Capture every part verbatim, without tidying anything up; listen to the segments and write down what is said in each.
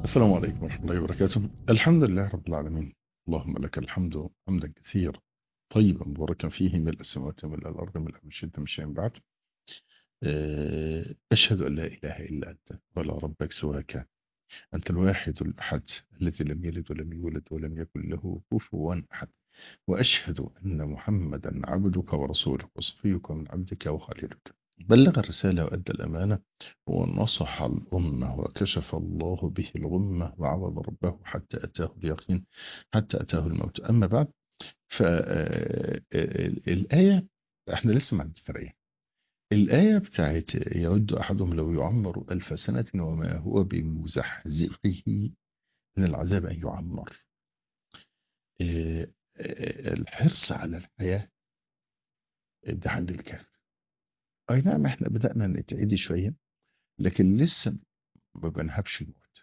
السلام عليكم ورحمة الله وبركاته. الحمد لله رب العالمين، اللهم لك الحمد حمدا كثيرا طيبا مباركا فيه، ملء السماوات وملء الأرض ملء ما شئت من شيء بعد. آه، أشهد أن لا إله إلا أنت ولا ربك سواك، أنت الواحد الأحد الذي لم يلد ولم يولد ولم يكن له كفوا أحد. وأشهد أن محمدا عبدك ورسولك وصفيك من عبدك وخليلك، بلغ الرسالة وأدى الأمانة ونصح الأمة وكشف الله به الغمة وعبد ربه حتى أتاه اليقين، حتى أتاه الموت. أما بعد، فالآية احنا لسه ما عندنا الآية بتاعت يود أحدهم لو يعمر ألف سنة وما هو بمزحزحه من العذاب أن يعمر. آه، آه، الحرص على الحياة ده عند الكافر. أي نعم، احنا بدأنا نتعدي شوية، لكن لسه ما بنهبش الموت.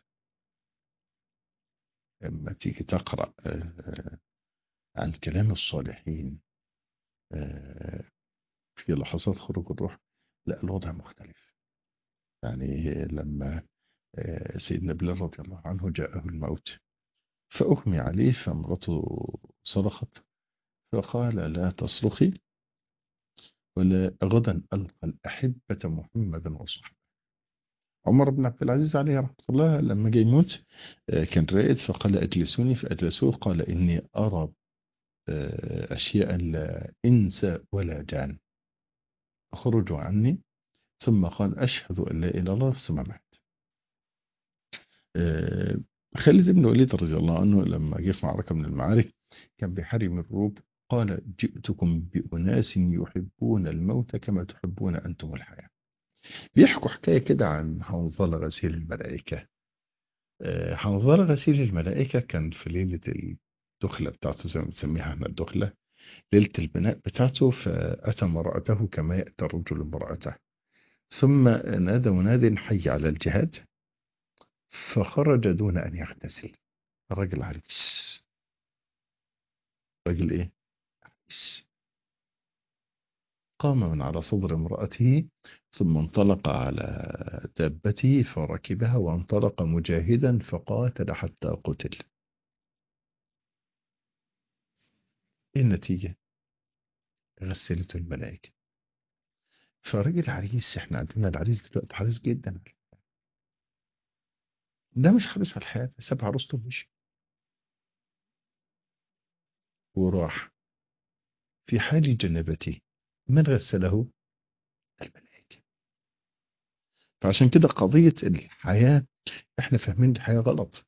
لما تيجي تقرأ آه، عن كلام الصالحين آه، في لحظات خروج الروح، لا الوضع مختلف. يعني لما آه، سيدنا بلال رضي الله عنه جاءه الموت فأغمي عليه، فامرته صرخت فقال لا تصرخي، ولا غدا ألقى الأحبة محمدا وصحبه. عمر بن عبد العزيز عليه رحمة الله لما جاي يموت آه، كان رائد، فقال أجلسوني فأجلسوه، قال إني أرى آه، أشياء لا إنس ولا جان، اخرجوا عني. ثم قال أشهد أن لا إله إلا الله ثم مات. آه، خالد بن الوليد رضي الله عنه لما جه في معركة من المعارك كان بيحارب الروم، قال جئتكم بأناس يحبون الموت كما تحبون أنتم الحياة. بيحكوا حكاية كده عن حنظلة غسيل الملائكة. آه، حنظلة غسيل الملائكة كان في ليلة الدخلة بتاعته، زي ما بنسميها احنا الدخلة، ليلة البناء بتاعته، فأتى امرأته كما يأتى الرجل امرأته، ثم نادى مناد حي على الجهاد، فخرج دون أن يغتسل. الرجل عريس. الرجل إيه؟ عريس. قام من على صدر امرأته، ثم انطلق على دابته فركبها وانطلق مجاهدا فقاتل حتى قتل. إيه النتيجة؟ غسلته الملائكة. فراجل عريس، احنا عندنا العريس دلوقتي حريص جدا، ده مش حريص على الحياة، ساب عروسته ومشي وراح في حال جنابته. من غسله؟ الملائكة. فعشان كده قضية الحياة احنا فاهمين الحياة غلط.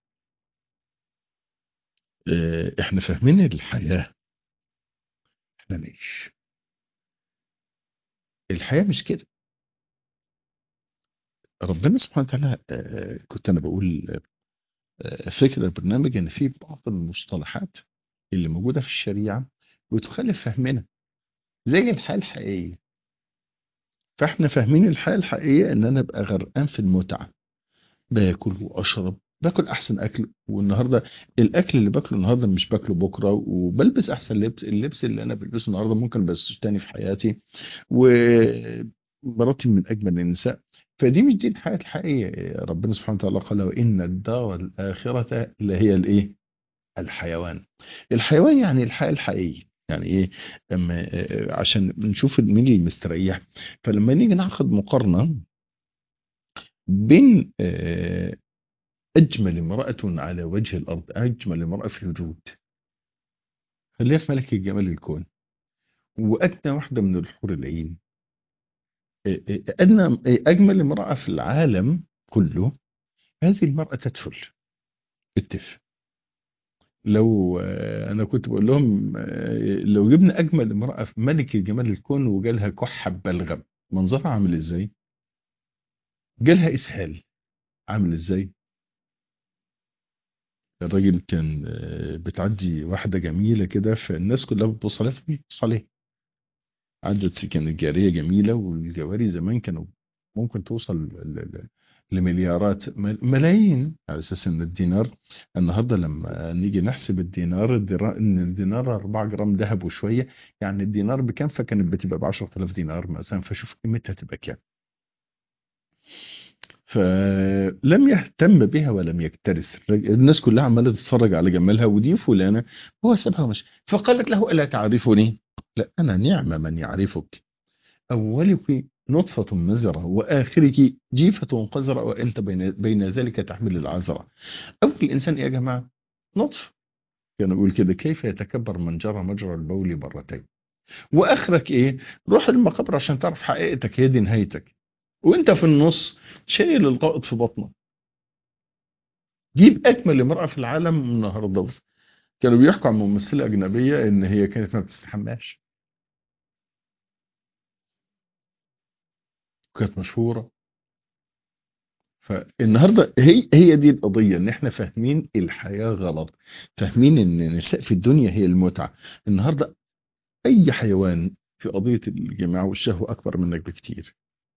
اه، احنا فاهمين الحياة احنا نعيش. الحياة مش كده. ربنا سبحانه وتعالى، اه كنت انا بقول اه فكرة البرنامج ان في بعض المصطلحات اللي موجودة في الشريعة بتخالف فهمنا، زي الحياة الحقيقية. فاحنا فاهمين الحياة الحقيقية ان انا ابقى غرقان في المتعة، باكل واشرب، باكل احسن اكل، والنهارده الاكل اللي باكله النهارده مش باكله بكره، وبلبس احسن لبس، اللبس اللي انا بلبسه النهارده ممكن بلبسه تاني في حياتي، ومراتي من اجمل النساء. فدي مش دي الحياه الحقيقيه. ربنا سبحانه وتعالى قال وان الدار الاخره اللي هي الايه؟ الحيوان. الحيوان يعني الحياه الحقيقيه. يعني ايه؟ اما عشان نشوف مين اللي مستريح، فلما نيجي ناخد مقارنه بين آه، أجمل امرأة على وجه الأرض، أجمل امرأة في الوجود، خليها في ملك الجمال الكون، وأدنى واحدة من الحور العين، أدنى أجمل امرأة في العالم كله، هذه المرأة تدفل بالتف. لو آه، أنا كنت بقول لهم آه، لو جبنا أجمل امرأة في ملك الجمال الكون وجالها كحة بلغم، منظرها عامل إزاي؟ جالها إسهال، عامل إزاي؟ الراجل كان آه، بتعدي واحدة جميلة كده، فالناس كلها بتبص عليها فبيبص عليها. عدت كانت جارية جميلة، والجواري زمان كانوا ممكن توصل ل- ل- لمليارات، مل- ملايين، على أساس إن الدينار النهاردة لما نيجي نحسب الدينار، الدرا- إن الدينار أربعة جرام ذهب وشوية، يعني الدينار بكام؟ فكانت بتبقى ب عشرة آلاف دينار مثلا، فشوف قيمتها تبقى كام. فلم يهتم بها ولم يكترث. الناس كلها عماله تتفرج على جمالها، ودي فلانه، هو سابها ومشي. فقالت له الا تعرفني؟ لا، انا نعم من يعرفك. اولك نطفه مزره واخرك جيفه قذره وانت بين بين ذلك تحمل العذره. اول الانسان ايه يا جماعه؟ نطفه. كان يقول كده: كيف يتكبر من جرى مجرى البول مرتين. واخرك ايه؟ روح المقابر عشان تعرف حقيقتك، هي دي نهايتك. وانت في النص شايل القائد في بطنك. جيب اجمل امراه في العالم النهارده، كانوا بيحكوا عن ممثله اجنبيه ان هي كانت ما بتستحماش، وكانت مشهوره. فالنهارده هي هي دي القضيه، ان احنا فاهمين الحياه غلط، فاهمين ان النساء في الدنيا هي المتعه. النهارده اي حيوان في قضيه الجماع والشهوه اكبر منك بكتير.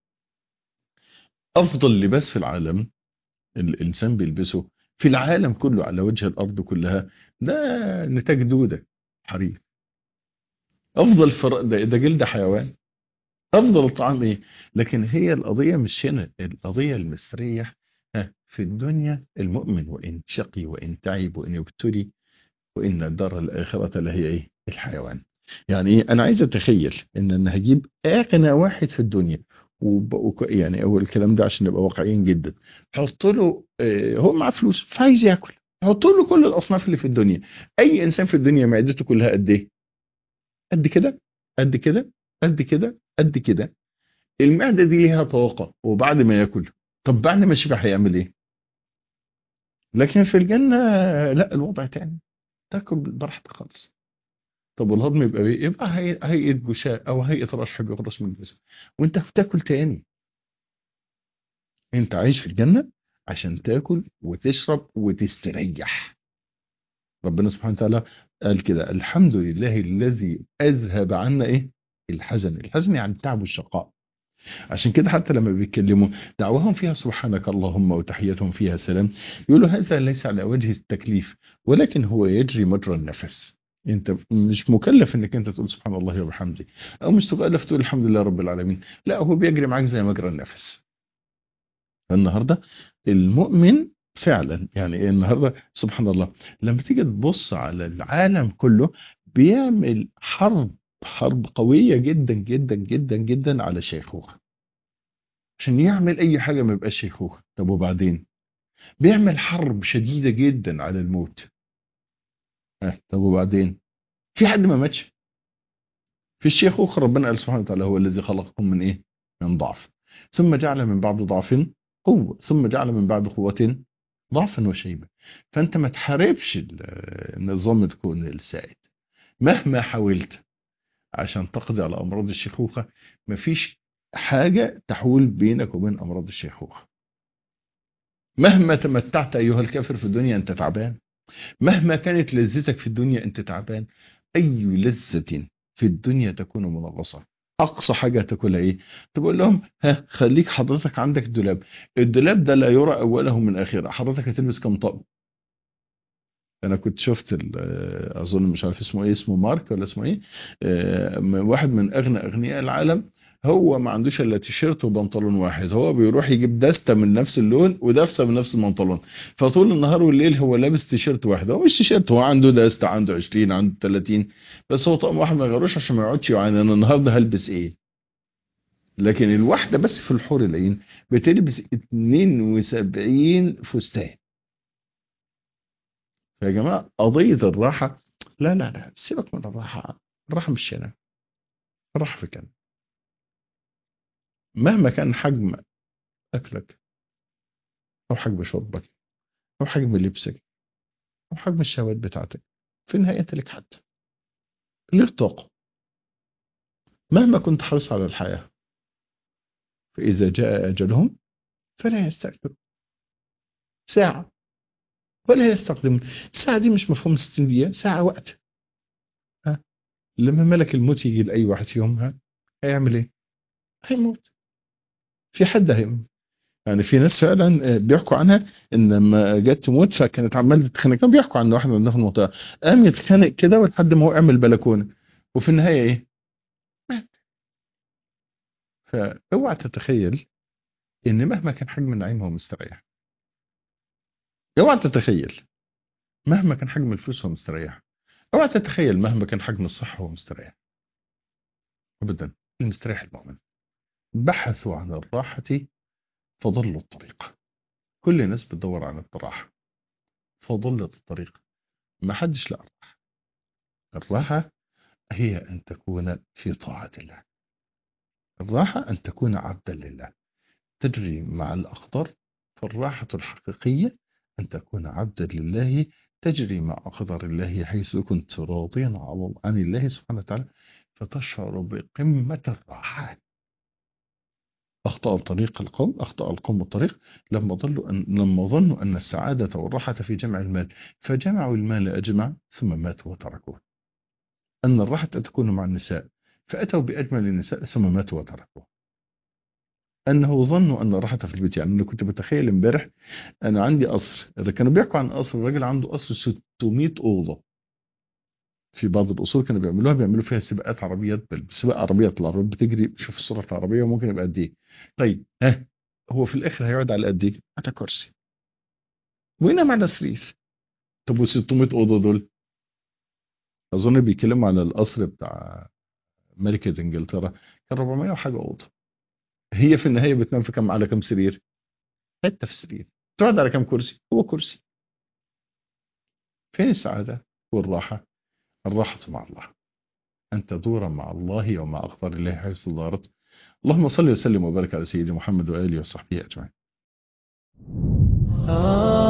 افضل لباس في العالم الانسان بيلبسه في العالم كله على وجه الارض كلها، ده نتاج دوده، حرير. افضل فر... ده, ده جلد حيوان. افضل الطعام ايه؟ لكن هي القضيه مش هنا، القضيه المستريح. ها، في الدنيا المؤمن وان شقي وان تعب وان ابتلي، وان الدار الاخره لهي ايه؟ الحيوان. يعني ايه؟ انا عايز اتخيل ان انا هجيب اغنى واحد في الدنيا، وب... وك- يعني اول الكلام ده عشان نبقى واقعيين جدا. حط له آه، هو معاه فلوس فعايز ياكل، حط له كل الاصناف اللي في الدنيا. اي انسان في الدنيا معدته كلها قد ايه؟ قد كده، قد كده، قد كده، قد كده. المعدة دي ليها طاقة، وبعد ما ياكل، طب بعد ما يشبع هيعمل ايه؟ لكن في الجنة لا، الوضع تاني، تاكل براحتك خالص. طب والهضم يبقى ايه؟ يبقى هي- هيئة جشاء او هيئة رشح بيخرج من الجسم، وانت بتاكل تاني. انت عايش في الجنة عشان تاكل وتشرب وتستريح. ربنا سبحانه وتعالى قال كده: الحمد لله الذي اذهب عنا ايه؟ الحزن. الحزن يعني التعب والشقاء. عشان كده حتى لما بيتكلموا دعواهم فيها سبحانك اللهم وتحيتهم فيها سلام، يقولوا هذا ليس على وجه التكليف، ولكن هو يجري مجرى النفس. انت مش مكلف انك انت تقول سبحان الله وبحمده، او مش مكلف تقول الحمد لله رب العالمين، لا، هو بيجري معاك زي مجرى النفس. فالنهارده المؤمن فعلا يعني ايه؟ النهارده سبحان الله، لما تيجي تبص على العالم كله بيعمل حرب، حرب قوية جدا جدا جدا جدا على شيخوخة، عشان يعمل اي حاجة ما يبقاش شيخوخة. طب وبعدين بيعمل حرب شديدة جدا على الموت. اه طب وبعدين في حد ما ماتش في الشيخوخة؟ ربنا قال سبحانه وتعالى: هو الذي خلقكم من ايه؟ من ضعف، ثم جعل من بعد ضعف قوة، ثم جعل من بعد قوة ضعفا وشيبة. فانت ما تحاربش ال- نظام الكون السائد. مهما حاولت عشان تقضي على امراض الشيخوخة، مفيش حاجة تحول بينك وبين امراض الشيخوخة. مهما تمتعت أيها الكافر في الدنيا أنت تعبان، مهما كانت لذتك في الدنيا أنت تعبان. أي لذة في الدنيا تكون منغصة. أقصى حاجة تاكلها إيه؟ تقول لهم: ها، خليك حضرتك عندك دولاب، الدولاب ده لا يرى أوله من آخره، حضرتك هتلبس كم طقم؟ انا كنت شفت ال- آه، اظن مش عارف اسمه ايه، اسمه مارك ولا اسمه ايه، آه، م- واحد من اغنى اغنياء العالم، هو ما عندوش الا تيشيرت وبنطلون واحد، هو بيروح يجيب دستة من نفس اللون ودستة من نفس البنطلون، فطول النهار والليل هو لابس تيشيرت واحد. هو مش تيشيرت، هو عنده دستة، عنده عشرين، عنده ثلاثين، بس هو طقم واحد ما يغيروش عشان ما يقعدش يعاني انا النهارده هلبس ايه. لكن الواحدة بس في الحور العين بتلبس اتنين وسبعين فستان. يا جماعة قضية الراحة، لا لا لا، سيبك من الراحة. الراحة مش هنا، الراحة في كان. مهما كان حجم أكلك، أو حجم شربك، أو حجم لبسك، أو حجم الشهوات بتاعتك، في النهاية أنت لك حد، ليك طاقة. مهما كنت حريص على الحياة، فإذا جاء أجلهم فلا يستأخرون ساعة ولا يستقدمون. الساعة دي مش مفهوم ستين دقيقة، ساعة وقت. ها، لما ملك الموت يجي لأي واحد فيهم، ها، هيعمل إيه؟ هيموت. في حد هيموت. يعني في ناس فعلا آه، بيحكوا عنها ان لما جت تموت فكانت عماله تتخانق. كانوا بيحكوا عن واحد من في المنطقه قام يتخانق كده لحد ما هو عمل بلكونه، وفي النهايه ايه؟ مات. فاوعى تتخيل ان مهما كان حجم النعيم هو مستريح. اوعى تتخيل مهما كان حجم الفلوس هو مستريح. اوعى تتخيل مهما كان حجم الصحة هو مستريح. ابدا. المستريح المؤمن. بحثوا عن الراحة فضلوا الطريق. كل الناس بتدور على الراحة فضلت الطريق. ما حدش لقى الراحة. الراحة هي أن تكون في طاعة الله. الراحة أن تكون عبدا لله تجري مع الأقدار. فالراحة الحقيقية أن تكون عبدا لله تجري مع أقدار الله حيث كنت راضيا عن الله سبحانه وتعالى فتشعر بقمة الراحة. أخطأ طريق القوم أخطأ القوم الطريق لما ظنوا أن لما ظنوا أن السعادة والراحة في جمع المال فجمعوا المال أجمع ثم ماتوا وتركوه. أن الراحة تكون مع النساء فأتوا بأجمل النساء ثم ماتوا وتركوه. أنه ظنوا أن الراحة في البيت. يعني أنا كنت بتخيل امبارح أنا عندي قصر. إذا كانوا بيحكوا عن قصر الراجل عنده قصر ستمائة أوضة. في بعض الأصول كانوا بيعملوها بيعملوا فيها سباقات عربيات سباق عربيات العربيات بتجري. شوف السرعة العربية ممكن يبقى قد إيه. طيب ها هو في الآخر هيقعد على قد إيه؟ على كرسي وينام على سرير. طب وال ستمائة أوضة دول أظن بيتكلموا على القصر بتاع ملكة إنجلترا كان أربعمائة وحاجة أوضة. هي في النهاية بتنام في كم على كم سرير؟ حتة في السرير. تقعد على كم كرسي؟ هو كرسي. فين السعادة والراحة؟ الراحة مع الله. أن تدور مع الله ومع أقدار الله حيث دارت. اللهم صل وسلم وبارك على سيدنا محمد وآله وصحبه أجمعين.